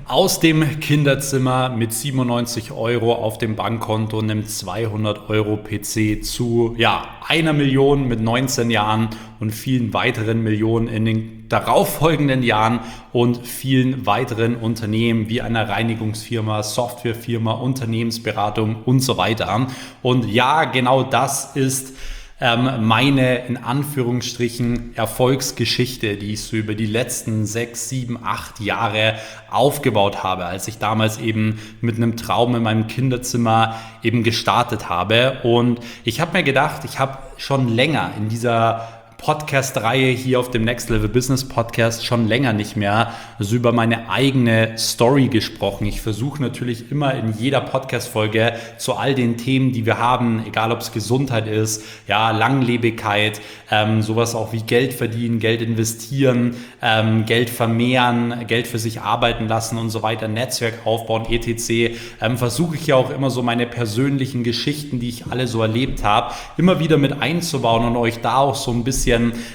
Aus dem Kinderzimmer mit 97 Euro auf dem Bankkonto, einem 200 Euro PC zu 1 Million mit 19 Jahren und vielen weiteren Millionen in den darauffolgenden Jahren und vielen weiteren Unternehmen wie einer Reinigungsfirma, Softwarefirma, Unternehmensberatung und so weiter. Und ja, genau das ist meine in Anführungsstrichen Erfolgsgeschichte, die ich so über die letzten 6, 7, 8 Jahre aufgebaut habe, als ich damals eben mit einem Traum in meinem Kinderzimmer eben gestartet habe. Und ich habe mir gedacht, ich habe schon länger in dieser Podcast-Reihe hier auf dem Next Level Business Podcast schon länger nicht mehr so über meine eigene Story gesprochen. Ich versuche natürlich immer in jeder Podcast-Folge zu all den Themen, die wir haben, egal ob es Gesundheit ist, Langlebigkeit, sowas auch wie Geld verdienen, Geld investieren, Geld vermehren, Geld für sich arbeiten lassen und so weiter, Netzwerk aufbauen, etc. Versuche ich ja auch immer so meine persönlichen Geschichten, die ich alle so erlebt habe, immer wieder mit einzubauen und euch da auch so ein bisschen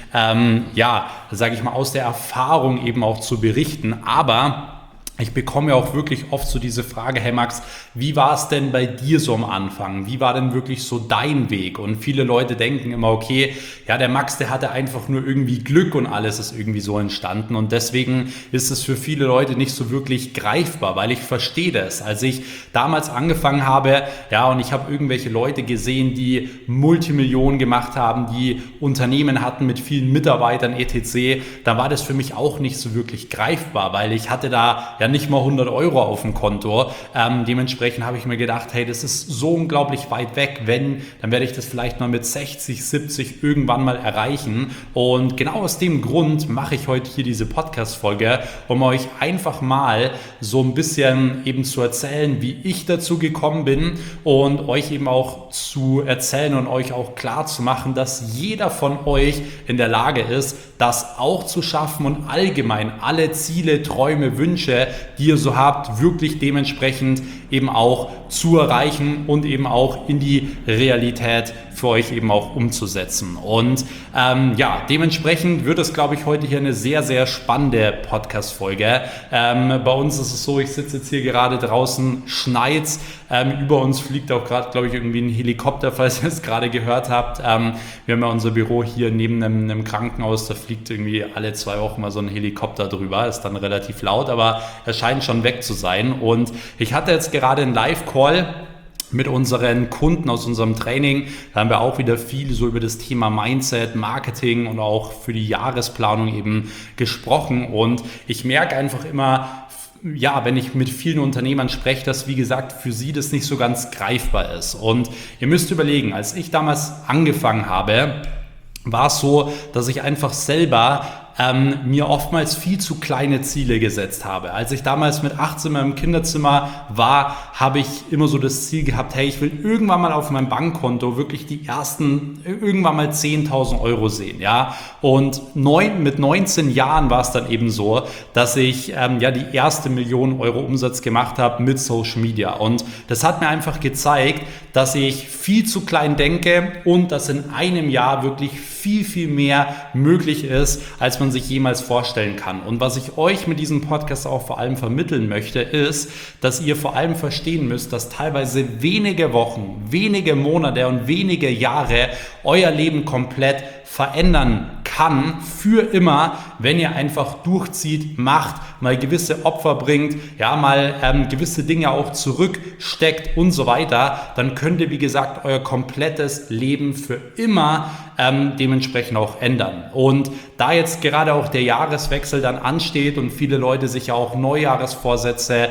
sage ich mal, aus der Erfahrung eben auch zu berichten. Aber ich bekomme ja auch wirklich oft so diese Frage, hey Max, wie war es denn bei dir so am Anfang? Wie war denn wirklich so dein Weg? Und viele Leute denken immer, okay, der Max, der hatte einfach nur irgendwie Glück und alles ist irgendwie so entstanden. Und deswegen ist es für viele Leute nicht so wirklich greifbar, weil ich verstehe das. Als ich damals angefangen habe, und ich habe irgendwelche Leute gesehen, die Multimillionen gemacht haben, die Unternehmen hatten mit vielen Mitarbeitern, etc., da war das für mich auch nicht so wirklich greifbar, weil ich hatte da nicht mal 100 Euro auf dem Konto. Dementsprechend habe ich mir gedacht, hey, das ist so unglaublich weit weg. Dann werde ich das vielleicht mal mit 60, 70 irgendwann mal erreichen. Und genau aus dem Grund mache ich heute hier diese Podcast-Folge, um euch einfach mal so ein bisschen eben zu erzählen, wie ich dazu gekommen bin und euch eben auch zu erzählen und euch auch klar zu machen, dass jeder von euch in der Lage ist, das auch zu schaffen und allgemein alle Ziele, Träume, Wünsche, die ihr so habt, wirklich dementsprechend eben auch zu erreichen und eben auch in die Realität für euch eben auch umzusetzen. Und dementsprechend wird es, glaube ich, heute hier eine sehr, sehr spannende Podcast-Folge. Bei uns ist es so, ich sitze jetzt hier gerade draußen, schneit's. Über uns fliegt auch gerade, glaube ich, irgendwie ein Helikopter, falls ihr es gerade gehört habt. Wir haben ja unser Büro hier neben einem Krankenhaus, da fliegt irgendwie alle 2 Wochen mal so ein Helikopter drüber, ist dann relativ laut, aber er scheint schon weg zu sein. Und ich hatte jetzt gerade einen Live-Call mit unseren Kunden aus unserem Training. Da haben wir auch wieder viel so über das Thema Mindset, Marketing und auch für die Jahresplanung eben gesprochen. Und ich merke einfach immer, wenn ich mit vielen Unternehmern spreche, dass, wie gesagt, für sie das nicht so ganz greifbar ist. Und ihr müsst überlegen, als ich damals angefangen habe, war es so, dass ich einfach selber mir oftmals viel zu kleine Ziele gesetzt habe. Als ich damals mit 18 im Kinderzimmer war, habe ich immer so das Ziel gehabt, hey, ich will irgendwann mal auf meinem Bankkonto wirklich die ersten, irgendwann mal 10.000 Euro sehen, Und mit 19 Jahren war es dann eben so, dass ich die erste Million Euro Umsatz gemacht habe mit Social Media. Und das hat mir einfach gezeigt, dass ich viel zu klein denke und dass in einem Jahr wirklich viel, viel mehr möglich ist, als man sich jemals vorstellen kann. Und was ich euch mit diesem Podcast auch vor allem vermitteln möchte, ist, dass ihr vor allem verstehen müsst, dass teilweise wenige Wochen, wenige Monate und wenige Jahre euer Leben komplett verändern kann, für immer, wenn ihr einfach durchzieht, macht, mal gewisse Opfer bringt, mal gewisse Dinge auch zurücksteckt und so weiter, dann könnt ihr, wie gesagt, euer komplettes Leben für immer dementsprechend auch ändern. Und da jetzt gerade auch der Jahreswechsel dann ansteht und viele Leute sich ja auch Neujahresvorsätze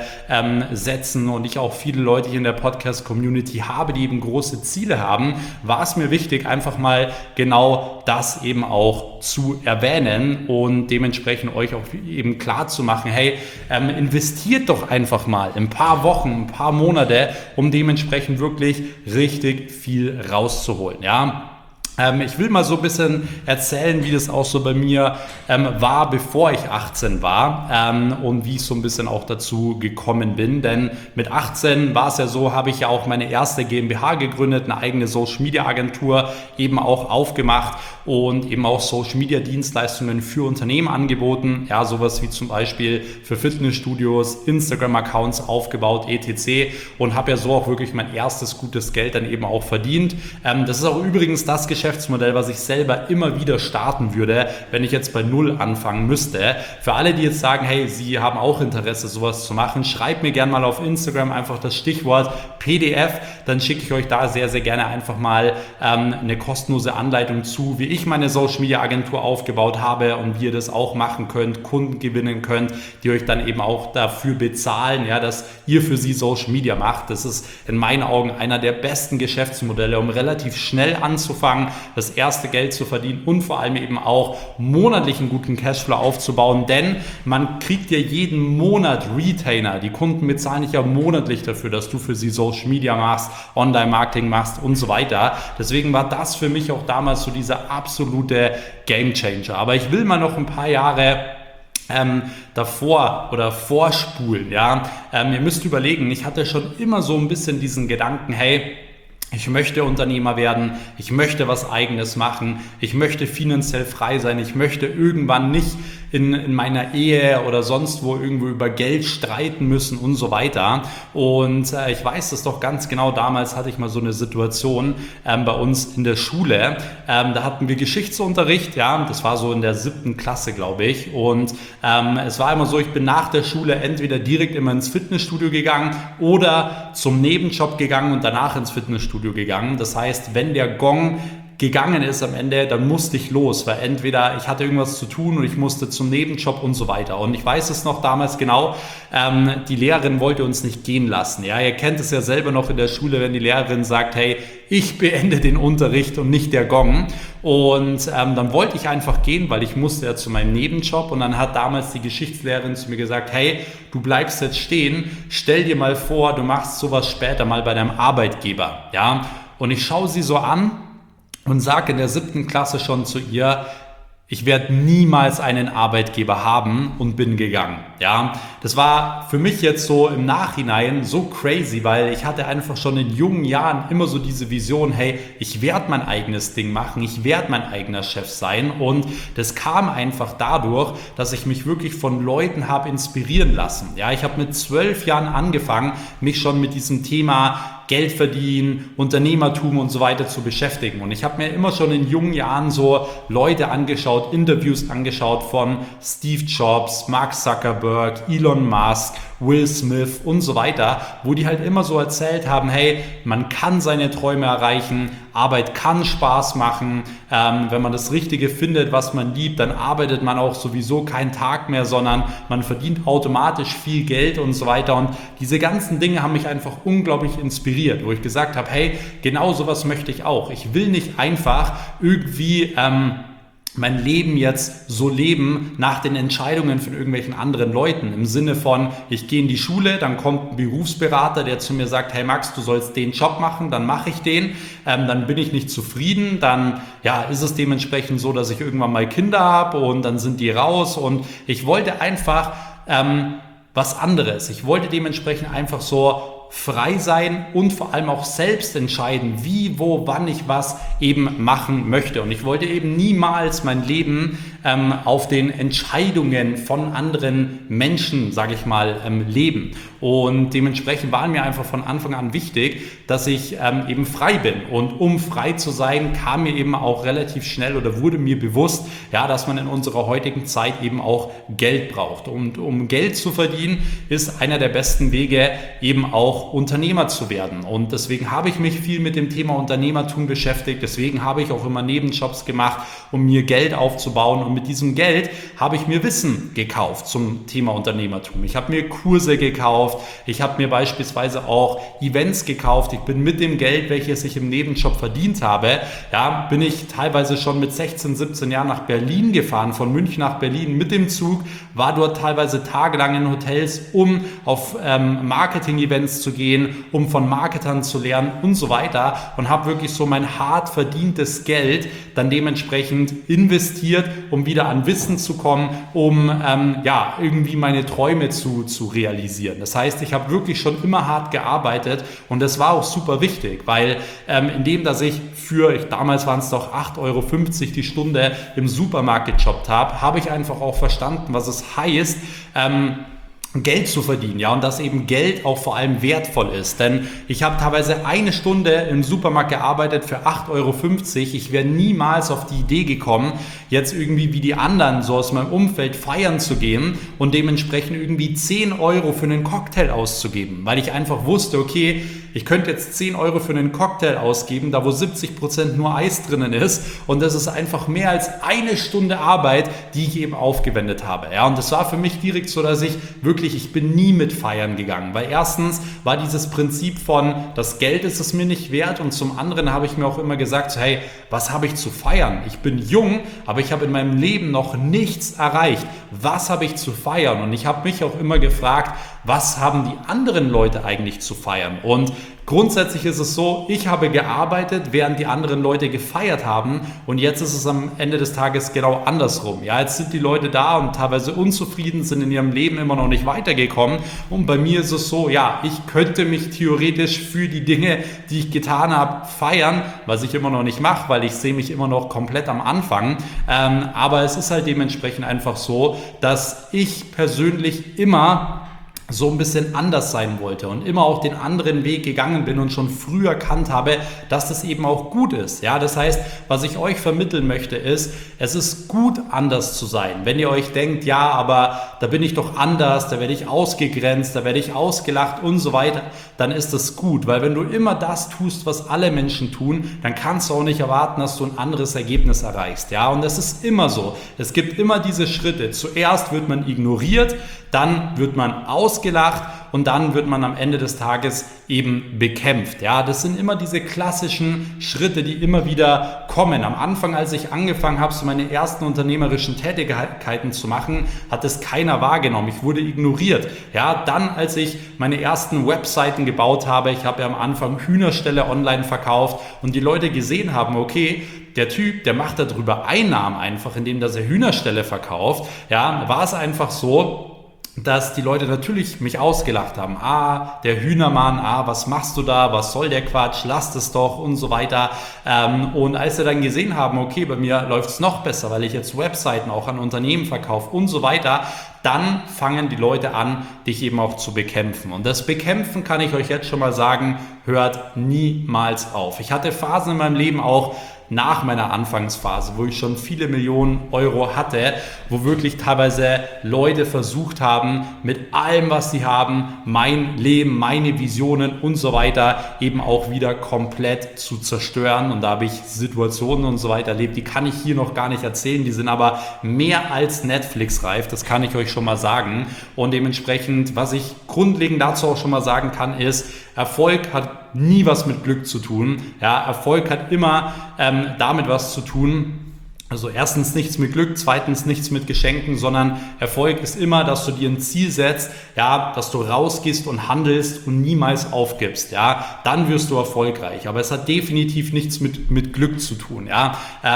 setzen und ich auch viele Leute hier in der Podcast-Community habe, die eben große Ziele haben, war es mir wichtig, einfach mal genau das eben auch zu erwähnen und dementsprechend euch auch eben klar zu machen, hey, investiert doch einfach mal ein paar Wochen, ein paar Monate, um dementsprechend wirklich richtig viel rauszuholen, Ich will mal so ein bisschen erzählen, wie das auch so bei mir war, bevor ich 18 war und wie ich so ein bisschen auch dazu gekommen bin. Denn mit 18 war es ja so, habe ich ja auch meine erste GmbH gegründet, eine eigene Social Media Agentur eben auch aufgemacht und eben auch Social Media Dienstleistungen für Unternehmen angeboten. Ja, sowas wie zum Beispiel für Fitnessstudios, Instagram-Accounts aufgebaut, etc. Und habe ja so auch wirklich mein erstes gutes Geld dann eben auch verdient. Das ist auch übrigens das Geschäftsmodell, was ich selber immer wieder starten würde, wenn ich jetzt bei Null anfangen müsste. Für alle, die jetzt sagen, hey, sie haben auch Interesse, sowas zu machen, schreibt mir gerne mal auf Instagram einfach das Stichwort PDF, dann schicke ich euch da sehr, sehr gerne einfach mal eine kostenlose Anleitung zu, wie ich meine Social Media Agentur aufgebaut habe und wie ihr das auch machen könnt, Kunden gewinnen könnt, die euch dann eben auch dafür bezahlen, ja, dass ihr für sie Social Media macht. Das ist in meinen Augen einer der besten Geschäftsmodelle, um relativ schnell anzufangen, das erste Geld zu verdienen und vor allem eben auch monatlich einen guten Cashflow aufzubauen, denn man kriegt ja jeden Monat Retainer. Die Kunden bezahlen dich ja monatlich dafür, dass du für sie Social Media machst, Online-Marketing machst und so weiter. Deswegen war das für mich auch damals so dieser absolute Gamechanger. Aber ich will mal noch ein paar Jahre davor oder vorspulen. Ja? Ihr müsst überlegen, ich hatte schon immer so ein bisschen diesen Gedanken, hey, ich möchte Unternehmer werden, ich möchte was Eigenes machen, ich möchte finanziell frei sein, ich möchte irgendwann nicht in meiner Ehe oder sonst wo irgendwo über Geld streiten müssen und so weiter. Und ich weiß das doch ganz genau, damals hatte ich mal so eine Situation bei uns in der Schule, da hatten wir Geschichtsunterricht, ja, das war so in der 7. Klasse, glaube ich. Und es war immer so, ich bin nach der Schule entweder direkt immer ins Fitnessstudio gegangen oder zum Nebenjob gegangen und danach ins Fitnessstudio gegangen. Das heißt, wenn der Gong gegangen ist am Ende, dann musste ich los, weil entweder ich hatte irgendwas zu tun und ich musste zum Nebenjob und so weiter. Und ich weiß es noch damals genau, die Lehrerin wollte uns nicht gehen lassen. Ja, ihr kennt es ja selber noch in der Schule, wenn die Lehrerin sagt, hey, ich beende den Unterricht und nicht der Gong. Und dann wollte ich einfach gehen, weil ich musste ja zu meinem Nebenjob. Und dann hat damals die Geschichtslehrerin zu mir gesagt, hey, du bleibst jetzt stehen, stell dir mal vor, du machst sowas später mal bei deinem Arbeitgeber. Ja, und ich schaue sie so an und sage in der 7. Klasse schon zu ihr, ich werde niemals einen Arbeitgeber haben und bin gegangen. Ja, das war für mich jetzt so im Nachhinein so crazy, weil ich hatte einfach schon in jungen Jahren immer so diese Vision, hey, ich werde mein eigenes Ding machen, ich werde mein eigener Chef sein und das kam einfach dadurch, dass ich mich wirklich von Leuten habe inspirieren lassen. Ja, ich habe mit 12 Jahren angefangen, mich schon mit diesem Thema Geld verdienen, Unternehmertum und so weiter zu beschäftigen. Und ich habe mir immer schon in jungen Jahren so Leute angeschaut, Interviews angeschaut von Steve Jobs, Mark Zuckerberg, Elon Musk, Will Smith und so weiter, wo die halt immer so erzählt haben, hey, man kann seine Träume erreichen, Arbeit kann Spaß machen, wenn man das Richtige findet, was man liebt, dann arbeitet man auch sowieso keinen Tag mehr, sondern man verdient automatisch viel Geld und so weiter. Und diese ganzen Dinge haben mich einfach unglaublich inspiriert, wo ich gesagt habe, hey, genau sowas möchte ich auch. Ich will nicht einfach irgendwie mein Leben jetzt so leben nach den Entscheidungen von irgendwelchen anderen Leuten. Im Sinne von, ich gehe in die Schule, dann kommt ein Berufsberater, der zu mir sagt, hey Max, du sollst den Job machen, dann mache ich den, dann bin ich nicht zufrieden, dann ja, ist es dementsprechend so, dass ich irgendwann mal Kinder habe und dann sind die raus und ich wollte einfach was anderes. Ich wollte dementsprechend einfach so frei sein und vor allem auch selbst entscheiden, wie, wo, wann ich was eben machen möchte. Und ich wollte eben niemals mein Leben auf den Entscheidungen von anderen Menschen, sage ich mal, leben. Und dementsprechend war mir einfach von Anfang an wichtig, dass ich eben frei bin. Und um frei zu sein, kam mir eben auch relativ schnell oder wurde mir bewusst, ja, dass man in unserer heutigen Zeit eben auch Geld braucht. Und um Geld zu verdienen, ist einer der besten Wege eben auch Unternehmer zu werden. Und deswegen habe ich mich viel mit dem Thema Unternehmertum beschäftigt. Deswegen habe ich auch immer Nebenjobs gemacht, um mir Geld aufzubauen. Und mit diesem Geld habe ich mir Wissen gekauft zum Thema Unternehmertum. Ich habe mir Kurse gekauft. Ich habe mir beispielsweise auch Events gekauft. Ich bin mit dem Geld, welches ich im Nebenjob verdient habe, ja, bin ich teilweise schon mit 16, 17 Jahren nach Berlin gefahren, von München nach Berlin mit dem Zug, war dort teilweise tagelang in Hotels, um auf Marketing-Events zu zu gehen, um von Marketern zu lernen und so weiter und habe wirklich so mein hart verdientes Geld dann dementsprechend investiert, um wieder an Wissen zu kommen, um irgendwie meine Träume zu realisieren. Das heißt, ich habe wirklich schon immer hart gearbeitet und das war auch super wichtig, weil indem, dass ich damals waren es doch 8,50 € die Stunde im Supermarkt gejobbt habe ich einfach auch verstanden, was es heißt, Geld zu verdienen, ja, und dass eben Geld auch vor allem wertvoll ist, denn ich habe teilweise eine Stunde im Supermarkt gearbeitet für 8,50 €, ich wäre niemals auf die Idee gekommen, jetzt irgendwie wie die anderen so aus meinem Umfeld feiern zu gehen und dementsprechend irgendwie 10 € für einen Cocktail auszugeben, weil ich einfach wusste, okay, ich könnte jetzt 10 € für einen Cocktail ausgeben, da wo 70% nur Eis drinnen ist und das ist einfach mehr als eine Stunde Arbeit, die ich eben aufgewendet habe. Ja, und das war für mich direkt so, dass ich bin nie mit feiern gegangen, weil erstens war dieses Prinzip von, das Geld ist es mir nicht wert und zum anderen habe ich mir auch immer gesagt, hey, was habe ich zu feiern? Ich bin jung, aber ich habe in meinem Leben noch nichts erreicht. Was habe ich zu feiern? Und ich habe mich auch immer gefragt, was haben die anderen Leute eigentlich zu feiern? Und grundsätzlich ist es so, ich habe gearbeitet, während die anderen Leute gefeiert haben und jetzt ist es am Ende des Tages genau andersrum. Ja, jetzt sind die Leute da und teilweise unzufrieden, sind in ihrem Leben immer noch nicht weitergekommen und bei mir ist es so, ja, ich könnte mich theoretisch für die Dinge, die ich getan habe, feiern, was ich immer noch nicht mache, weil ich sehe mich immer noch komplett am Anfang, aber es ist halt dementsprechend einfach so, dass ich persönlich immer so ein bisschen anders sein wollte und immer auch den anderen Weg gegangen bin und schon früh erkannt habe, dass das eben auch gut ist. Ja, das heißt, was ich euch vermitteln möchte ist, es ist gut, anders zu sein. Wenn ihr euch denkt, ja, aber da bin ich doch anders, da werde ich ausgegrenzt, da werde ich ausgelacht und so weiter, dann ist das gut, weil wenn du immer das tust, was alle Menschen tun, dann kannst du auch nicht erwarten, dass du ein anderes Ergebnis erreichst. Ja, und das ist immer so. Es gibt immer diese Schritte. Zuerst wird man ignoriert, dann wird man ausgelacht und dann wird man am Ende des Tages eben bekämpft. Ja, das sind immer diese klassischen Schritte, die immer wieder kommen. Am Anfang, als ich angefangen habe, so meine ersten unternehmerischen Tätigkeiten zu machen, hat es keiner wahrgenommen. Ich wurde ignoriert. Ja, dann, als ich meine ersten Webseiten gebaut habe, ich habe ja am Anfang Hühnerställe online verkauft und die Leute gesehen haben, okay, der Typ, der macht darüber Einnahmen einfach, indem dass er Hühnerställe verkauft. Ja, war es einfach so, dass die Leute natürlich mich ausgelacht haben. Der Hühnermann, was machst du da, was soll der Quatsch, lass das doch und so weiter. Und als sie dann gesehen haben, okay, bei mir läuft es noch besser, weil ich jetzt Webseiten auch an Unternehmen verkaufe und so weiter, dann fangen die Leute an, dich eben auch zu bekämpfen. Und das Bekämpfen, kann ich euch jetzt schon mal sagen, hört niemals auf. Ich hatte Phasen in meinem Leben auch, nach meiner Anfangsphase, wo ich schon viele Millionen Euro hatte, wo wirklich teilweise Leute versucht haben, mit allem, was sie haben, mein Leben, meine Visionen und so weiter eben auch wieder komplett zu zerstören. Und da habe ich Situationen und so weiter erlebt, die kann ich hier noch gar nicht erzählen, die sind aber mehr als Netflix-reif, das kann ich euch schon mal sagen. Und dementsprechend, was ich grundlegend dazu auch schon mal sagen kann, ist, Erfolg hat nie was mit Glück zu tun. Ja, Erfolg hat immer damit was zu tun. Also erstens nichts mit Glück, zweitens nichts mit Geschenken, sondern Erfolg ist immer, dass du dir ein Ziel setzt, ja, dass du rausgehst und handelst und niemals aufgibst, ja, dann wirst du erfolgreich. Aber es hat definitiv nichts mit Glück zu tun, ja.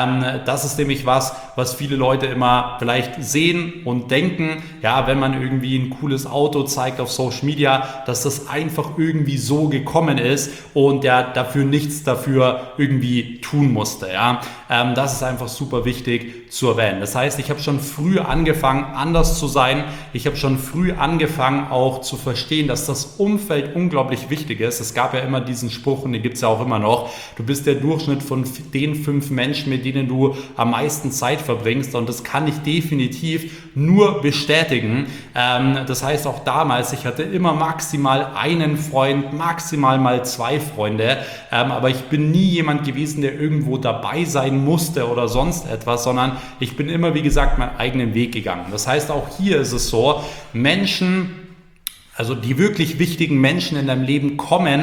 Das ist nämlich was viele Leute immer vielleicht sehen und denken, ja, wenn man irgendwie ein cooles Auto zeigt auf Social Media, dass das einfach irgendwie so gekommen ist und der dafür nichts dafür irgendwie tun musste, ja. Das ist einfach super wichtig zu erwähnen. Das heißt, ich habe schon früh angefangen, anders zu sein. Ich habe schon früh angefangen, auch zu verstehen, dass das Umfeld unglaublich wichtig ist. Es gab ja immer diesen Spruch, und den gibt es ja auch immer noch, du bist der Durchschnitt von den 5 Menschen, mit denen du am meisten Zeit verbringst, und das kann ich definitiv nur bestätigen. Das heißt, auch damals, ich hatte immer maximal einen Freund, maximal mal 2 Freunde, aber ich bin nie jemand gewesen, der irgendwo dabei sein musste oder sonst etwas, sondern ich bin immer, wie gesagt, meinen eigenen Weg gegangen. Das heißt, auch hier ist es so, Menschen, also die wirklich wichtigen Menschen in deinem Leben kommen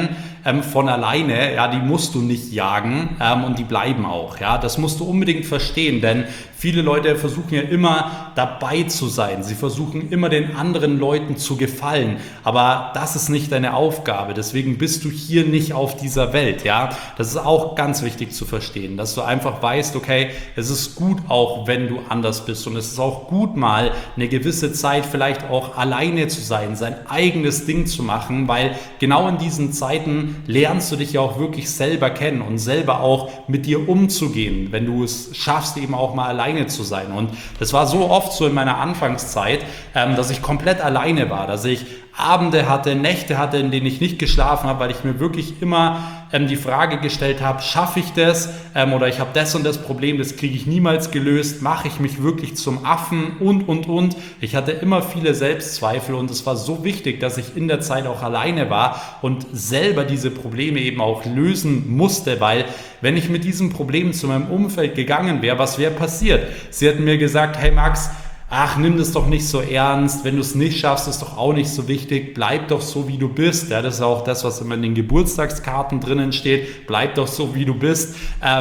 von alleine, ja, die musst du nicht jagen und die bleiben auch. Ja, das musst du unbedingt verstehen, denn viele Leute versuchen ja immer dabei zu sein. Sie versuchen immer den anderen Leuten zu gefallen, aber das ist nicht deine Aufgabe. Deswegen bist du hier nicht auf dieser Welt. Ja, das ist auch ganz wichtig zu verstehen, dass du einfach weißt, okay, es ist gut auch, wenn du anders bist und es ist auch gut mal eine gewisse Zeit vielleicht auch alleine zu sein, sein eigenes Ding zu machen, weil genau in diesen Zeiten lernst du dich ja auch wirklich selber kennen und selber auch mit dir umzugehen, wenn du es schaffst, eben auch mal alleine zu sein. Und das war so oft so in meiner Anfangszeit, dass ich komplett alleine war, dass ich Abende hatte, Nächte hatte, in denen ich nicht geschlafen habe, weil ich mir wirklich immer die Frage gestellt habe, schaffe ich das oder ich habe das und das Problem, das kriege ich niemals gelöst, mache ich mich wirklich zum Affen und. Ich hatte immer viele Selbstzweifel und es war so wichtig, dass ich in der Zeit auch alleine war und selber diese Probleme eben auch lösen musste, weil wenn ich mit diesem Problem zu meinem Umfeld gegangen wäre, was wäre passiert? Sie hätten mir gesagt, hey Max, ach, nimm das doch nicht so ernst, wenn du es nicht schaffst, ist doch auch nicht so wichtig, bleib doch so, wie du bist. Ja, das ist auch das, was immer in den Geburtstagskarten drinnen steht, bleib doch so, wie du bist.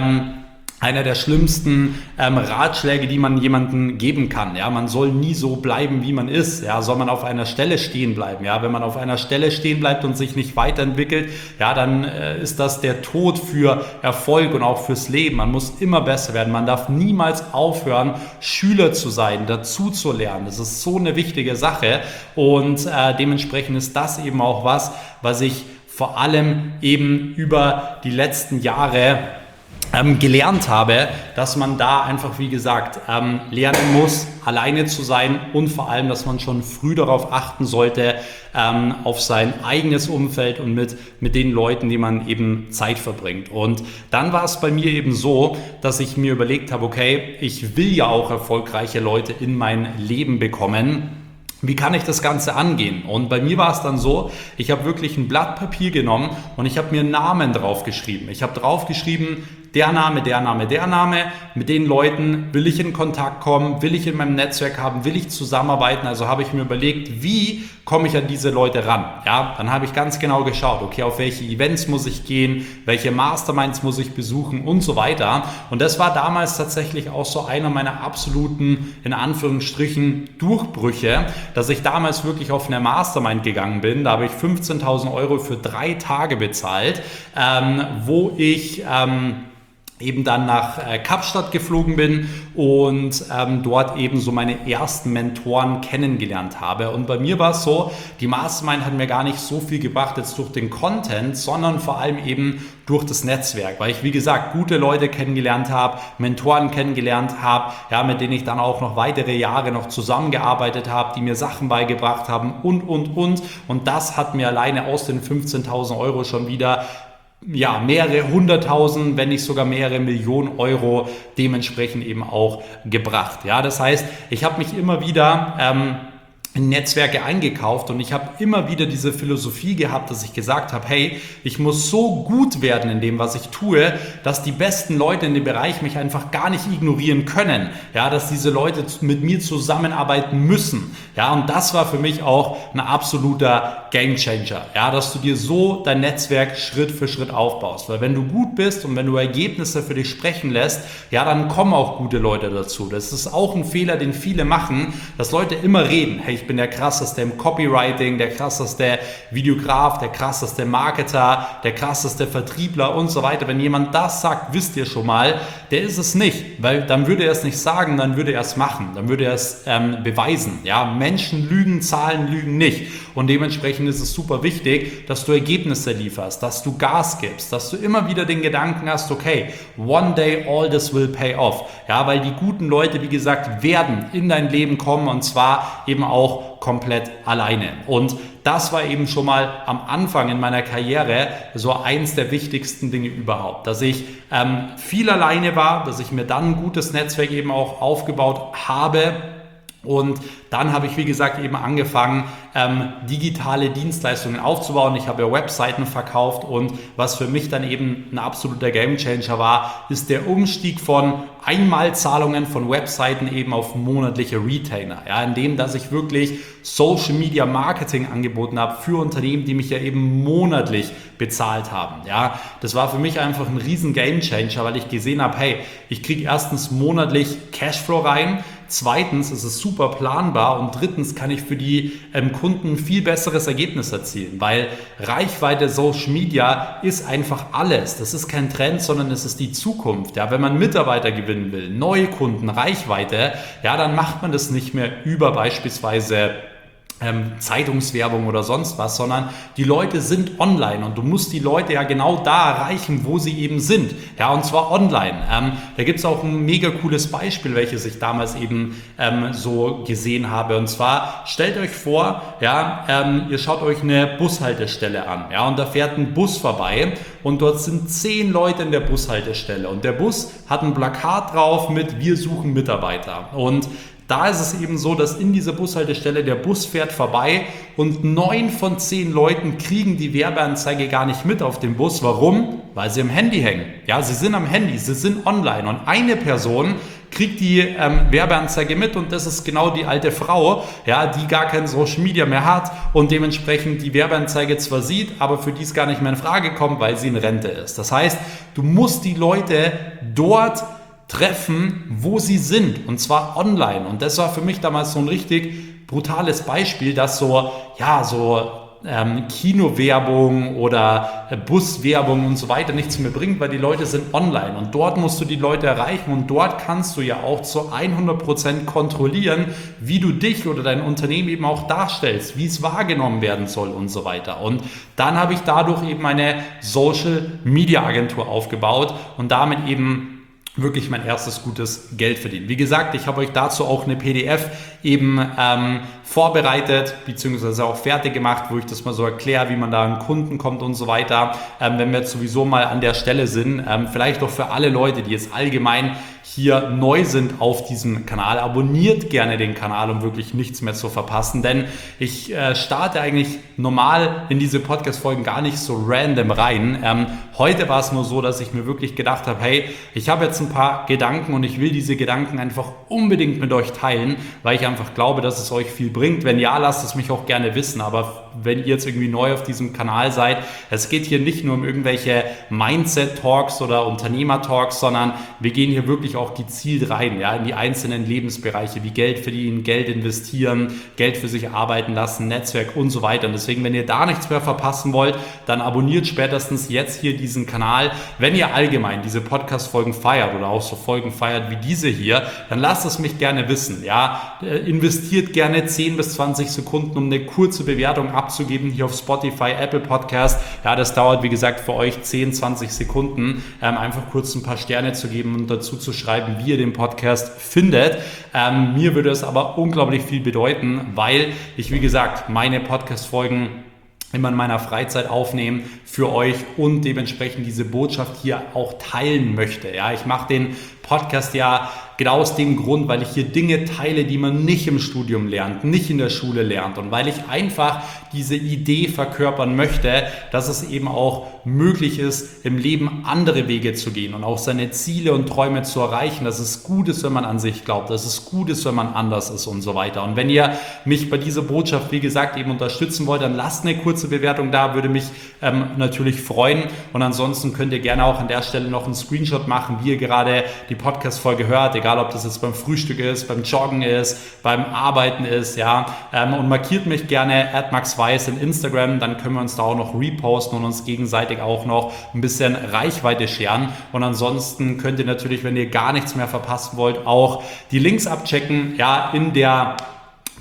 Einer der schlimmsten Ratschläge, die man jemandem geben kann. Ja, man soll nie so bleiben, wie man ist. Ja, soll man auf einer Stelle stehen bleiben. Ja, wenn man auf einer Stelle stehen bleibt und sich nicht weiterentwickelt, ja, dann ist das der Tod für Erfolg und auch fürs Leben. Man muss immer besser werden. Man darf niemals aufhören, Schüler zu sein, dazu zu lernen. Das ist so eine wichtige Sache und dementsprechend ist das eben auch was ich vor allem eben über die letzten Jahre gelernt habe, dass man da einfach, wie gesagt, lernen muss, alleine zu sein und vor allem, dass man schon früh darauf achten sollte, auf sein eigenes Umfeld und mit den Leuten, die man eben Zeit verbringt. Und dann war es bei mir eben so, dass ich mir überlegt habe, okay, ich will ja auch erfolgreiche Leute in mein Leben bekommen. Wie kann ich das Ganze angehen? Und bei mir war es dann so, ich habe wirklich ein Blatt Papier genommen und ich habe mir Namen draufgeschrieben. Ich habe draufgeschrieben, der Name, mit den Leuten will ich in Kontakt kommen, will ich in meinem Netzwerk haben, will ich zusammenarbeiten. Also habe ich mir überlegt, wie komme ich an diese Leute ran? Ja, dann habe ich ganz genau geschaut, okay, auf welche Events muss ich gehen, welche Masterminds muss ich besuchen und so weiter. Und das war damals tatsächlich auch so einer meiner absoluten, in Anführungsstrichen, Durchbrüche, dass ich damals wirklich auf eine Mastermind gegangen bin. Da habe ich 15.000 € für 3 Tage bezahlt, wo ich eben dann nach Kapstadt geflogen bin und dort eben so meine ersten Mentoren kennengelernt habe. Und bei mir war es so, die Mastermind hat mir gar nicht so viel gebracht jetzt durch den Content, sondern vor allem eben durch das Netzwerk, weil ich, wie gesagt, gute Leute kennengelernt habe, Mentoren kennengelernt habe, ja, mit denen ich dann auch noch weitere Jahre noch zusammengearbeitet habe, die mir Sachen beigebracht haben und. Und das hat mir alleine aus den 15.000 € schon wieder mehrere hunderttausend, wenn nicht sogar mehrere Millionen Euro dementsprechend eben auch gebracht. Ja, das heißt, ich habe mich immer wieder in Netzwerke eingekauft und ich habe immer wieder diese Philosophie gehabt, dass ich gesagt habe, hey, ich muss so gut werden in dem, was ich tue, dass die besten Leute in dem Bereich mich einfach gar nicht ignorieren können. Ja, dass diese Leute mit mir zusammenarbeiten müssen. Ja, und das war für mich auch ein absoluter Gamechanger. Ja, dass du dir so dein Netzwerk Schritt für Schritt aufbaust. Weil wenn du gut bist und wenn du Ergebnisse für dich sprechen lässt, ja, dann kommen auch gute Leute dazu. Das ist auch ein Fehler, den viele machen, dass Leute immer reden, hey, ich bin der krasseste im Copywriting, der krasseste Videograf, der krasseste Marketer, der krasseste Vertriebler und so weiter. Wenn jemand das sagt, wisst ihr schon mal, der ist es nicht, weil dann würde er es nicht sagen, dann würde er es machen, dann würde er es beweisen. Ja, Menschen lügen, Zahlen lügen nicht und dementsprechend ist es super wichtig, dass du Ergebnisse lieferst, dass du Gas gibst, dass du immer wieder den Gedanken hast, okay, one day all this will pay off. Ja, weil die guten Leute, wie gesagt, werden in dein Leben kommen und zwar eben auch komplett alleine. Und das war eben schon mal am Anfang in meiner Karriere so eins der wichtigsten Dinge überhaupt, dass ich viel alleine war, dass ich mir dann ein gutes Netzwerk eben auch aufgebaut habe Und dann habe ich, wie gesagt, eben angefangen, digitale Dienstleistungen aufzubauen. Ich habe ja Webseiten verkauft und was für mich dann eben ein absoluter Gamechanger war, ist der Umstieg von Einmalzahlungen von Webseiten eben auf monatliche Retainer. Ja, indem, dass ich wirklich Social Media Marketing angeboten habe für Unternehmen, die mich ja eben monatlich bezahlt haben. Ja, das war für mich einfach ein riesen Gamechanger, weil ich gesehen habe, hey, ich kriege erstens monatlich Cashflow rein, zweitens ist es super planbar und drittens kann ich für die Kunden viel besseres Ergebnis erzielen, weil Reichweite Social Media ist einfach alles. Das ist kein Trend, sondern es ist die Zukunft. Ja, wenn man Mitarbeiter gewinnen will, neue Kunden, Reichweite, ja, dann macht man das nicht mehr über beispielsweise Zeitungswerbung oder sonst was, sondern die Leute sind online und du musst die Leute ja genau da erreichen, wo sie eben sind. Ja, und zwar online. Da gibt es auch ein mega cooles Beispiel, welches ich damals eben so gesehen habe. Und zwar stellt euch vor, ja, ihr schaut euch eine Bushaltestelle an, ja, und da fährt ein Bus vorbei und dort sind 10 Leute in der Bushaltestelle und der Bus hat ein Plakat drauf mit "Wir suchen Mitarbeiter". Und da ist es eben so, dass in dieser Bushaltestelle der Bus fährt vorbei und 9 von 10 Leuten kriegen die Werbeanzeige gar nicht mit auf dem Bus. Warum? Weil sie am Handy hängen. Ja, sie sind am Handy, sie sind online und eine Person kriegt die Werbeanzeige mit und das ist genau die alte Frau, ja, die gar kein Social Media mehr hat und dementsprechend die Werbeanzeige zwar sieht, aber für die es gar nicht mehr in Frage kommt, weil sie in Rente ist. Das heißt, du musst die Leute dort treffen, wo sie sind, und zwar online. Und das war für mich damals so ein richtig brutales Beispiel, dass so Kinowerbung oder Buswerbung und so weiter nichts mehr bringt, weil die Leute sind online und dort musst du die Leute erreichen und dort kannst du ja auch zu 100% kontrollieren, wie du dich oder dein Unternehmen eben auch darstellst, wie es wahrgenommen werden soll und so weiter. Und dann habe ich dadurch eben eine Social Media Agentur aufgebaut und damit eben wirklich mein erstes gutes Geld verdienen. Wie gesagt, ich habe euch dazu auch eine PDF eben vorbereitet, beziehungsweise auch fertig gemacht, wo ich das mal so erkläre, wie man da an Kunden kommt und so weiter. Wenn wir jetzt sowieso mal an der Stelle sind, vielleicht auch für alle Leute, die jetzt allgemein hier neu sind auf diesem Kanal, abonniert gerne den Kanal, um wirklich nichts mehr zu verpassen, denn ich starte eigentlich normal in diese Podcast-Folgen gar nicht so random rein. Heute war es nur so, dass ich mir wirklich gedacht habe, hey, ich habe jetzt ein paar Gedanken und ich will diese Gedanken einfach unbedingt mit euch teilen, weil ich einfach glaube, dass es euch viel bringt. Wenn ja, lasst es mich auch gerne wissen, aber wenn ihr jetzt irgendwie neu auf diesem Kanal seid, es geht hier nicht nur um irgendwelche Mindset-Talks oder Unternehmer-Talks, sondern wir gehen hier wirklich auch gezielt rein, ja, in die einzelnen Lebensbereiche, wie Geld verdienen, Geld investieren, Geld für sich arbeiten lassen, Netzwerk und so weiter. Und deswegen, wenn ihr da nichts mehr verpassen wollt, dann abonniert spätestens jetzt hier diesen Kanal. Wenn ihr allgemein diese Podcast-Folgen feiert oder auch so Folgen feiert wie diese hier, dann lasst es mich gerne wissen. Ja, investiert gerne 10 bis 20 Sekunden, um eine kurze Bewertung abzugeben hier auf Spotify, Apple Podcast. Ja, das dauert, wie gesagt, für euch 10, 20 Sekunden, einfach kurz ein paar Sterne zu geben und dazu zu schreiben, wie ihr den Podcast findet. Mir würde es aber unglaublich viel bedeuten, weil ich, wie gesagt, meine Podcast-Folgen immer in meiner Freizeit aufnehmen für euch und dementsprechend diese Botschaft hier auch teilen möchte. Ja, ich mache den Podcast ja genau aus dem Grund, weil ich hier Dinge teile, die man nicht im Studium lernt, nicht in der Schule lernt und weil ich einfach diese Idee verkörpern möchte, dass es eben auch möglich ist, im Leben andere Wege zu gehen und auch seine Ziele und Träume zu erreichen, dass es gut ist, wenn man an sich glaubt, dass es gut ist, wenn man anders ist und so weiter. Und wenn ihr mich bei dieser Botschaft, wie gesagt, eben unterstützen wollt, dann lasst eine kurze Bewertung da, würde mich natürlich freuen. Und ansonsten könnt ihr gerne auch an der Stelle noch einen Screenshot machen, wie ihr gerade die Podcast-Folge hört, egal ob das jetzt beim Frühstück ist, beim Joggen ist, beim Arbeiten ist, ja, und markiert mich gerne @maxweiss in Instagram, dann können wir uns da auch noch reposten und uns gegenseitig auch noch ein bisschen Reichweite scheren. Und ansonsten könnt ihr natürlich, wenn ihr gar nichts mehr verpassen wollt, auch die Links abchecken, ja, in der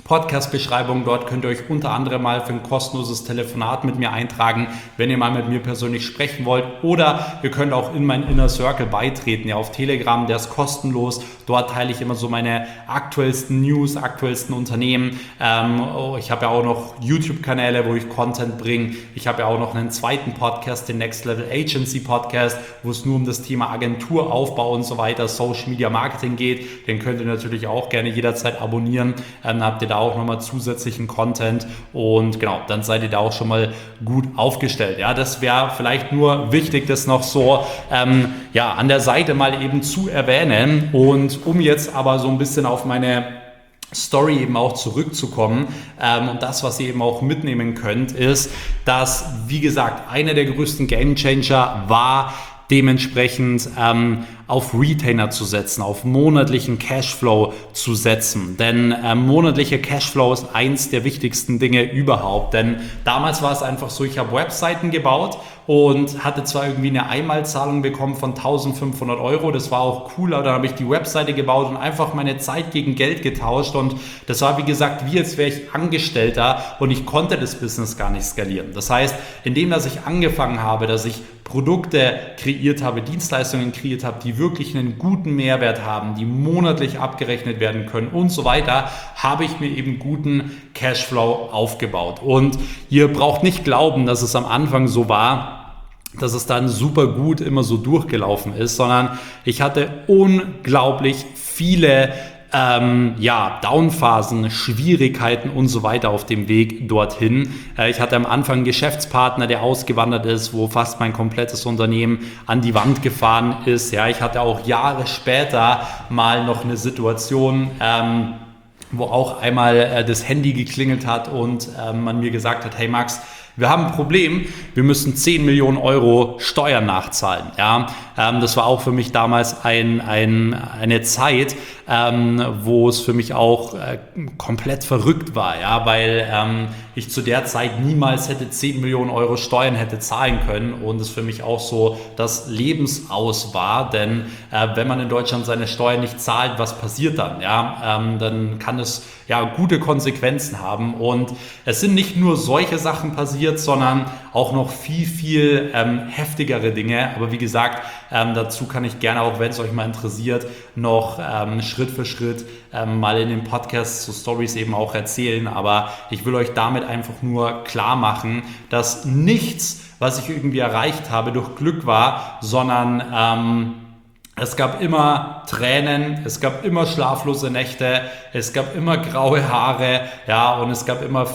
Podcast-Beschreibung. Dort könnt ihr euch unter anderem mal für ein kostenloses Telefonat mit mir eintragen, wenn ihr mal mit mir persönlich sprechen wollt. Oder ihr könnt auch in meinen Inner Circle beitreten, ja, auf Telegram, der ist kostenlos. Dort teile ich immer so meine aktuellsten News, aktuellsten Unternehmen. Ich habe ja auch noch YouTube-Kanäle, wo ich Content bringe. Ich habe ja auch noch einen zweiten Podcast, den Next Level Agency Podcast, wo es nur um das Thema Agenturaufbau und so weiter, Social Media Marketing geht. Den könnt ihr natürlich auch gerne jederzeit abonnieren. Dann habt ihr da auch nochmal zusätzlichen Content und genau, dann seid ihr da auch schon mal gut aufgestellt. Ja, das wäre vielleicht nur wichtig, das noch so an der Seite mal eben zu erwähnen. Und um jetzt aber so ein bisschen auf meine Story eben auch zurückzukommen und das, was ihr eben auch mitnehmen könnt, ist, dass, wie gesagt, einer der größten Gamechanger war, dementsprechend auf Retainer zu setzen, auf monatlichen Cashflow zu setzen. Denn monatlicher Cashflow ist eins der wichtigsten Dinge überhaupt. Denn damals war es einfach so, ich habe Webseiten gebaut und hatte zwar irgendwie eine Einmalzahlung bekommen von 1.500 Euro, das war auch cool, aber dann habe ich die Webseite gebaut und einfach meine Zeit gegen Geld getauscht und das war, wie gesagt, wie als wäre ich Angestellter und ich konnte das Business gar nicht skalieren. Das heißt, indem, dass ich angefangen habe, dass ich Produkte kreiert habe, Dienstleistungen kreiert habe, die wirklich einen guten Mehrwert haben, die monatlich abgerechnet werden können und so weiter, habe ich mir eben guten Cashflow aufgebaut. Und ihr braucht nicht glauben, dass es am Anfang so war, dass es dann super gut immer so durchgelaufen ist, sondern ich hatte unglaublich viele Downphasen, Schwierigkeiten und so weiter auf dem Weg dorthin. Ich hatte am Anfang einen Geschäftspartner, der ausgewandert ist, wo fast mein komplettes Unternehmen an die Wand gefahren ist. Ja, ich hatte auch Jahre später mal noch eine Situation, wo auch einmal das Handy geklingelt hat und man mir gesagt hat, hey Max, wir haben ein Problem, wir müssen 10 Millionen Euro Steuern nachzahlen. Ja, das war auch für mich damals eine Zeit, wo es für mich auch komplett verrückt war, ja, weil ich zu der Zeit niemals hätte 10 Millionen Euro Steuern hätte zahlen können und es für mich auch so das Lebensaus war, denn wenn man in Deutschland seine Steuern nicht zahlt, was passiert dann? Ja, dann kann es ja gute Konsequenzen haben und es sind nicht nur solche Sachen passiert, sondern auch noch viel heftigere Dinge, aber wie gesagt, dazu kann ich gerne, auch wenn es euch mal interessiert, noch Schritt für Schritt mal in den Podcast so Stories eben auch erzählen, aber ich will euch damit einfach nur klar machen, dass nichts, was ich irgendwie erreicht habe, durch Glück war, sondern es gab immer Tränen, es gab immer schlaflose Nächte, es gab immer graue Haare, ja, und es gab immer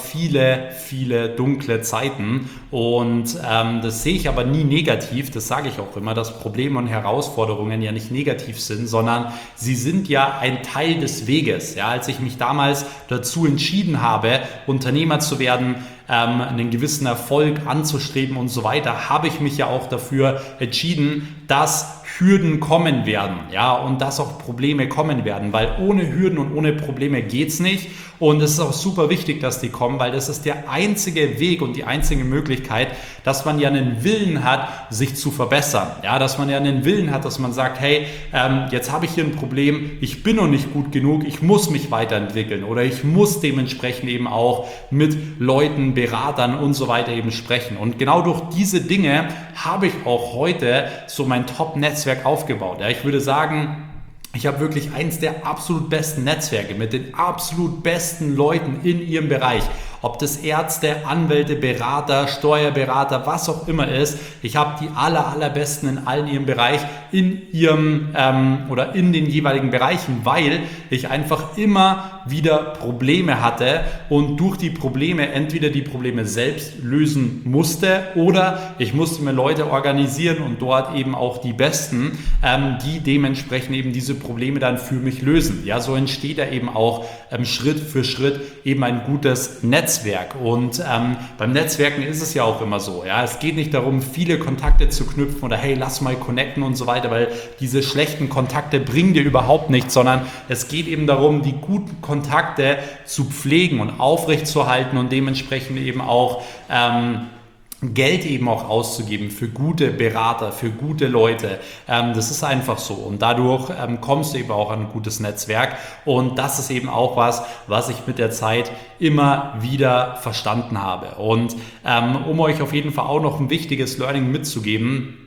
viele dunkle Zeiten und das sehe ich aber nie negativ, das sage ich auch immer, dass Probleme und Herausforderungen ja nicht negativ sind, sondern sie sind ja ein Teil des Weges. Ja, als ich mich damals dazu entschieden habe, Unternehmer zu werden, einen gewissen Erfolg anzustreben und so weiter, habe ich mich ja auch dafür entschieden, dass Hürden kommen werden, ja, und dass auch Probleme kommen werden, weil ohne Hürden und ohne Probleme geht's nicht und es ist auch super wichtig, dass die kommen, weil das ist der einzige Weg und die einzige Möglichkeit, dass man ja einen Willen hat, sich zu verbessern, ja, dass man ja einen Willen hat, dass man sagt, hey, jetzt habe ich hier ein Problem, ich bin noch nicht gut genug, ich muss mich weiterentwickeln oder ich muss dementsprechend eben auch mit Leuten, Beratern und so weiter eben sprechen und genau durch diese Dinge habe ich auch heute so mein Top-Netzwerk aufgebaut. Ja, ich würde sagen, ich habe wirklich eins der absolut besten Netzwerke mit den absolut besten Leuten in ihrem Bereich. Ob das Ärzte, Anwälte, Berater, Steuerberater, was auch immer ist. Ich habe die allerbesten in allen ihrem Bereich, in ihrem oder in den jeweiligen Bereichen, weil ich einfach immer wieder Probleme hatte und durch die Probleme entweder die Probleme selbst lösen musste oder ich musste mir Leute organisieren und dort eben auch die Besten, die dementsprechend eben diese Probleme dann für mich lösen. Ja, so entsteht da eben auch Schritt für Schritt eben ein gutes Netzwerk. Und beim Netzwerken ist es ja auch immer so. Ja, es geht nicht darum, viele Kontakte zu knüpfen oder hey, lass mal connecten und so weiter, weil diese schlechten Kontakte bringen dir überhaupt nichts, sondern es geht eben darum, die guten Kontakte zu pflegen und aufrechtzuerhalten und dementsprechend eben auch Geld eben auch auszugeben für gute Berater, für gute Leute. Das ist einfach so und dadurch kommst du eben auch an ein gutes Netzwerk und das ist eben auch was ich mit der Zeit immer wieder verstanden habe. Und um euch auf jeden Fall auch noch ein wichtiges Learning mitzugeben,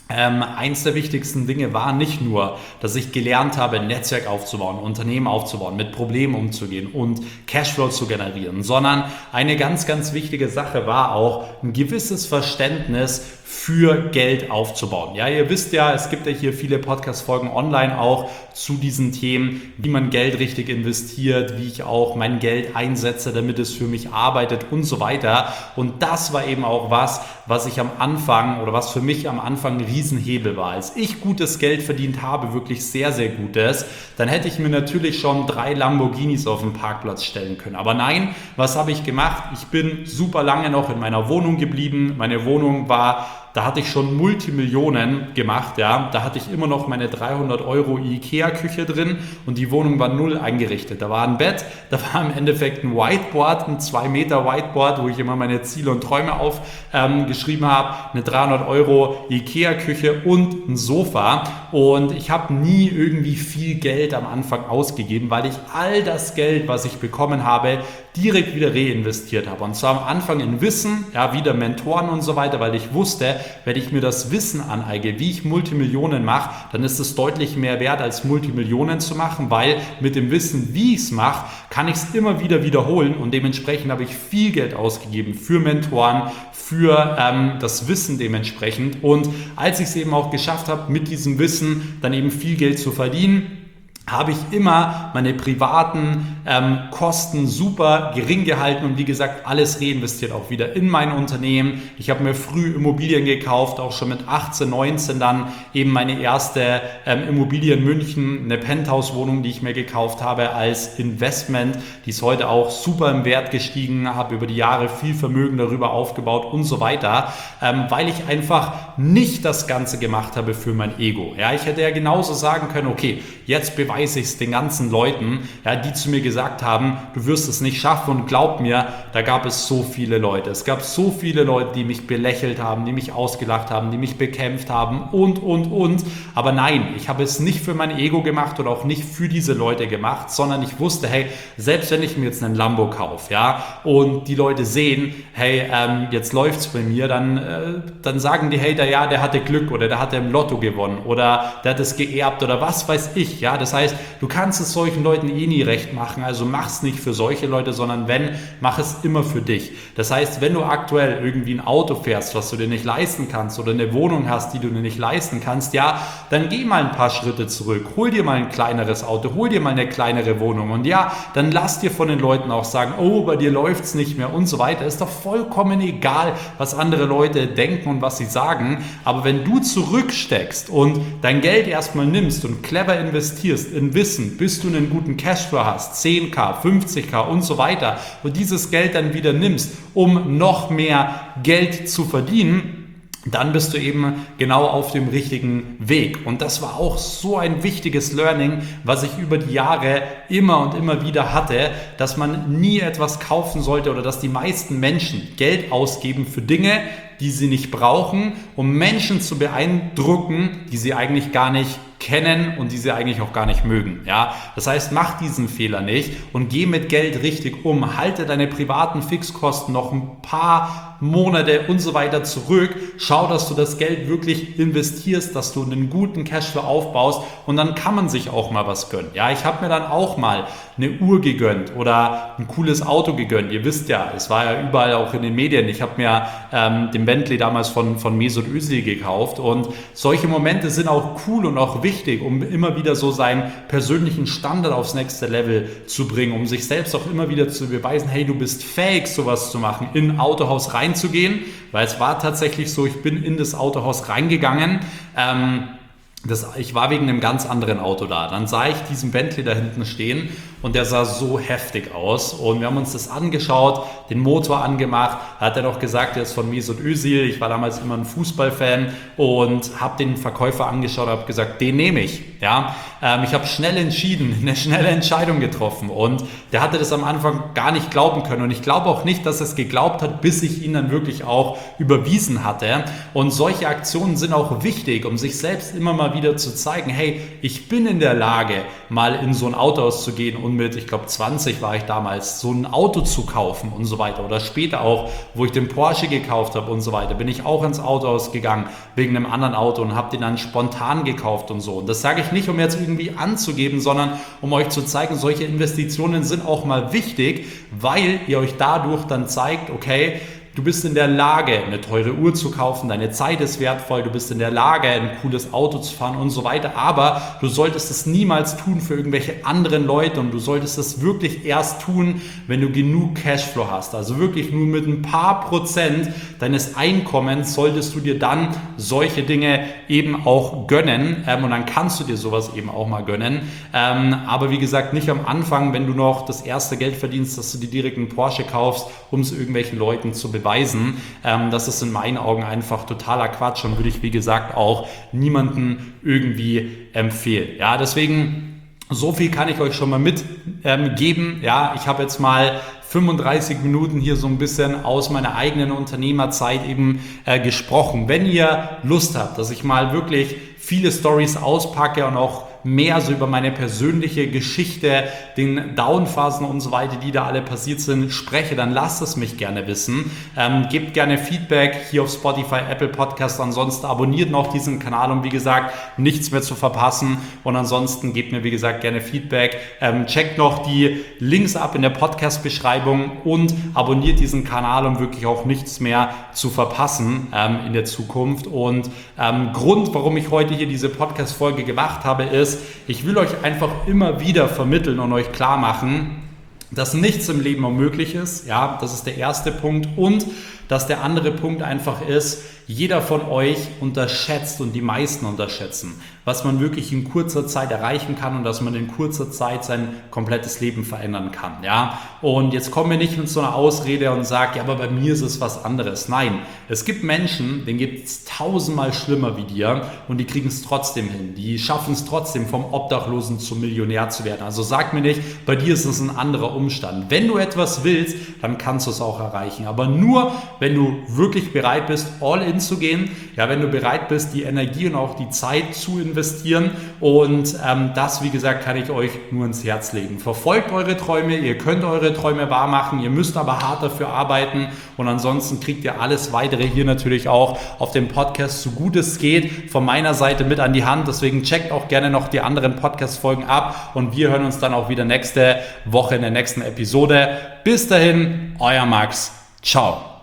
eins der wichtigsten Dinge war nicht nur, dass ich gelernt habe, ein Netzwerk aufzubauen, Unternehmen aufzubauen, mit Problemen umzugehen und Cashflow zu generieren, sondern eine ganz, ganz wichtige Sache war auch ein gewisses Verständnis für Geld aufzubauen. Ja, ihr wisst ja, es gibt ja hier viele Podcast-Folgen online auch zu diesen Themen, wie man Geld richtig investiert, wie ich auch mein Geld einsetze, damit es für mich arbeitet und so weiter. Und das war eben auch was ich am Anfang oder was für mich am Anfang ein Riesenhebel war. Als ich gutes Geld verdient habe, wirklich sehr, sehr gutes, dann hätte ich mir natürlich schon 3 Lamborghinis auf den Parkplatz stellen können. Aber nein, was habe ich gemacht? Ich bin super lange noch in meiner Wohnung geblieben. Meine Wohnung da hatte ich schon Multimillionen gemacht, ja. Da hatte ich immer noch meine 300 € Ikea-Küche drin und die Wohnung war null eingerichtet. Da war ein Bett, da war im Endeffekt ein Whiteboard, ein 2 Meter Whiteboard, wo ich immer meine Ziele und Träume aufgeschrieben habe, eine 300 € Ikea-Küche und ein Sofa. Und ich habe nie irgendwie viel Geld am Anfang ausgegeben, weil ich all das Geld, was ich bekommen habe, direkt wieder reinvestiert habe. Und zwar am Anfang in Wissen, ja, wieder Mentoren und so weiter, weil ich wusste, wenn ich mir das Wissen aneigne, wie ich Multimillionen mache, dann ist es deutlich mehr wert, als Multimillionen zu machen, weil mit dem Wissen, wie ich es mache, kann ich es immer wieder wiederholen und dementsprechend habe ich viel Geld ausgegeben für Mentoren, für das Wissen dementsprechend. Und als ich es eben auch geschafft habe, mit diesem Wissen dann eben viel Geld zu verdienen, habe ich immer meine privaten Kosten super gering gehalten und wie gesagt, alles reinvestiert auch wieder in mein Unternehmen. Ich habe mir früh Immobilien gekauft, auch schon mit 18, 19 dann eben meine erste Immobilie in München, eine Penthouse-Wohnung, die ich mir gekauft habe als Investment. Die ist heute auch super im Wert gestiegen, habe über die Jahre viel Vermögen darüber aufgebaut und so weiter, weil ich einfach nicht das Ganze gemacht habe für mein Ego. Ja, ich hätte ja genauso sagen können, okay, jetzt beweise ich es den ganzen Leuten, ja, die zu mir gesagt haben, du wirst es nicht schaffen und glaub mir, da gab es so viele Leute. Es gab so viele Leute, die mich belächelt haben, die mich ausgelacht haben, die mich bekämpft haben und. Aber nein, ich habe es nicht für mein Ego gemacht oder auch nicht für diese Leute gemacht, sondern ich wusste, hey, selbst wenn ich mir jetzt einen Lambo kaufe, ja, und die Leute sehen, hey, jetzt läuft's bei mir, dann sagen die, hey, der hatte Glück oder der hatte im Lotto gewonnen oder der hat es geerbt oder was weiß ich, ja, das heißt, du kannst es solchen Leuten eh nie recht machen, also mach es nicht für solche Leute, sondern mach es immer für dich. Das heißt, wenn du aktuell irgendwie ein Auto fährst, was du dir nicht leisten kannst oder eine Wohnung hast, die du dir nicht leisten kannst, ja, dann geh mal ein paar Schritte zurück, hol dir mal ein kleineres Auto, hol dir mal eine kleinere Wohnung und ja, dann lass dir von den Leuten auch sagen, oh, bei dir läuft es nicht mehr und so weiter. Ist doch vollkommen egal, was andere Leute denken und was sie sagen, aber wenn du zurücksteckst und dein Geld erstmal nimmst und clever investierst in Wissen, bis du einen guten Cashflow hast, 10.000, 50.000 und so weiter und dieses Geld dann wieder nimmst, um noch mehr Geld zu verdienen, dann bist du eben genau auf dem richtigen Weg. Und das war auch so ein wichtiges Learning, was ich über die Jahre immer und immer wieder hatte, dass man nie etwas kaufen sollte oder dass die meisten Menschen Geld ausgeben für Dinge, die sie nicht brauchen, um Menschen zu beeindrucken, die sie eigentlich gar nicht kennen und die sie eigentlich auch gar nicht mögen. Ja? Das heißt, mach diesen Fehler nicht und geh mit Geld richtig um. Halte deine privaten Fixkosten noch ein paar Monate und so weiter zurück. Schau, dass du das Geld wirklich investierst, dass du einen guten Cashflow aufbaust und dann kann man sich auch mal was gönnen. Ja, ich habe mir dann auch mal eine Uhr gegönnt oder ein cooles Auto gegönnt. Ihr wisst ja, es war ja überall auch in den Medien. Ich habe mir den Bentley damals von Mesut Özil gekauft und solche Momente sind auch cool und auch wichtig, um immer wieder so seinen persönlichen Standard aufs nächste Level zu bringen, um sich selbst auch immer wieder zu beweisen, hey, du bist fähig, sowas zu machen, in ein Autohaus reinzugehen, weil es war tatsächlich so, ich bin in das Autohaus reingegangen, Ich war wegen einem ganz anderen Auto da. Dann sah ich diesen Bentley da hinten stehen und der sah so heftig aus. Und wir haben uns das angeschaut, den Motor angemacht. Da hat er noch gesagt, der ist von Mesut Özil. Ich war damals immer ein Fußballfan und habe den Verkäufer angeschaut und habe gesagt, den nehme ich. Ja? Ich habe schnell entschieden, eine schnelle Entscheidung getroffen. Und der hatte das am Anfang gar nicht glauben können. Und ich glaube auch nicht, dass er es geglaubt hat, bis ich ihn dann wirklich auch überwiesen hatte. Und solche Aktionen sind auch wichtig, um sich selbst immer mal wieder zu zeigen, hey, ich bin in der Lage, mal in so ein Autohaus zu gehen und mit, ich glaube 20 war ich damals, so ein Auto zu kaufen und so weiter. Oder später auch, wo ich den Porsche gekauft habe und so weiter, bin ich auch ins Autohaus gegangen wegen einem anderen Auto und habe den dann spontan gekauft und so. Und das sage ich nicht, um jetzt irgendwie anzugeben, sondern um euch zu zeigen, solche Investitionen sind auch mal wichtig, weil ihr euch dadurch dann zeigt, okay, du bist in der Lage, eine teure Uhr zu kaufen, deine Zeit ist wertvoll, du bist in der Lage, ein cooles Auto zu fahren und so weiter, aber du solltest es niemals tun für irgendwelche anderen Leute und du solltest es wirklich erst tun, wenn du genug Cashflow hast. Also wirklich nur mit ein paar Prozent deines Einkommens solltest du dir dann solche Dinge eben auch gönnen und dann kannst du dir sowas eben auch mal gönnen. Aber wie gesagt, nicht am Anfang, wenn du noch das erste Geld verdienst, dass du dir direkt einen Porsche kaufst, um es irgendwelchen Leuten zu beweisen. Das ist in meinen Augen einfach totaler Quatsch und würde ich, wie gesagt, auch niemanden irgendwie empfehlen. Ja, deswegen, so viel kann ich euch schon mal mitgeben. Ja, ich habe jetzt mal 35 Minuten hier so ein bisschen aus meiner eigenen Unternehmerzeit eben gesprochen. Wenn ihr Lust habt, dass ich mal wirklich viele Stories auspacke und auch mehr so über meine persönliche Geschichte, den Downphasen und so weiter, die da alle passiert sind, spreche, dann lasst es mich gerne wissen. Gebt gerne Feedback hier auf Spotify, Apple Podcast. Ansonsten abonniert noch diesen Kanal, um wie gesagt nichts mehr zu verpassen. Und ansonsten gebt mir wie gesagt gerne Feedback. Checkt noch die Links ab in der Podcast-Beschreibung und abonniert diesen Kanal, um wirklich auch nichts mehr zu verpassen in der Zukunft. Und Grund, warum ich heute hier diese Podcast-Folge gemacht habe, ist, ich will euch einfach immer wieder vermitteln und euch klar machen, dass nichts im Leben unmöglich ist. Ja, das ist der erste Punkt. Und dass der andere Punkt einfach ist, jeder von euch unterschätzt und die meisten unterschätzen, was man wirklich in kurzer Zeit erreichen kann und dass man in kurzer Zeit sein komplettes Leben verändern kann. Ja? Und jetzt kommen wir nicht mit so einer Ausrede und sagen, ja, aber bei mir ist es was anderes. Nein, es gibt Menschen, denen geht es tausendmal schlimmer wie dir und die kriegen es trotzdem hin. Die schaffen es trotzdem, vom Obdachlosen zum Millionär zu werden. Also sag mir nicht, bei dir ist es ein anderer Umstand. Wenn du etwas willst, dann kannst du es auch erreichen. Aber nur, wenn du wirklich bereit bist, all in zu gehen, ja, wenn du bereit bist, die Energie und auch die Zeit zu investieren und das, wie gesagt, kann ich euch nur ins Herz legen. Verfolgt eure Träume, ihr könnt eure Träume wahr machen, ihr müsst aber hart dafür arbeiten und ansonsten kriegt ihr alles weitere hier natürlich auch auf dem Podcast, so gut es geht, von meiner Seite mit an die Hand. Deswegen checkt auch gerne noch die anderen Podcast-Folgen ab und wir hören uns dann auch wieder nächste Woche in der nächsten Episode. Bis dahin, euer Max. Ciao.